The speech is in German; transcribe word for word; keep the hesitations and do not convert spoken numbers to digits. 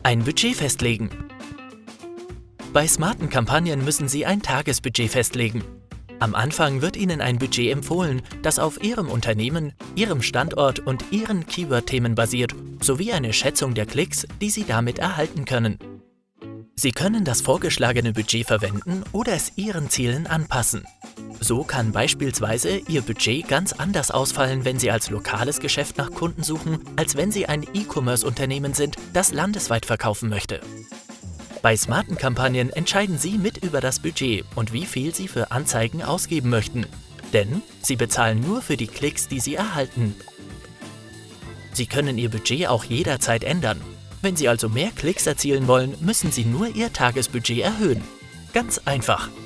Ein Budget festlegen. Bei smarten Kampagnen müssen Sie ein Tagesbudget festlegen. Am Anfang wird Ihnen ein Budget empfohlen, das auf Ihrem Unternehmen, Ihrem Standort und Ihren Keyword-Themen basiert, sowie eine Schätzung der Klicks, die Sie damit erhalten können. Sie können das vorgeschlagene Budget verwenden oder es Ihren Zielen anpassen. So kann beispielsweise Ihr Budget ganz anders ausfallen, wenn Sie als lokales Geschäft nach Kunden suchen, als wenn Sie ein E-Commerce-Unternehmen sind, das landesweit verkaufen möchte. Bei smarten Kampagnen entscheiden Sie mit über das Budget und wie viel Sie für Anzeigen ausgeben möchten. Denn Sie bezahlen nur für die Klicks, die Sie erhalten. Sie können Ihr Budget auch jederzeit ändern. Wenn Sie also mehr Klicks erzielen wollen, müssen Sie nur Ihr Tagesbudget erhöhen. Ganz einfach.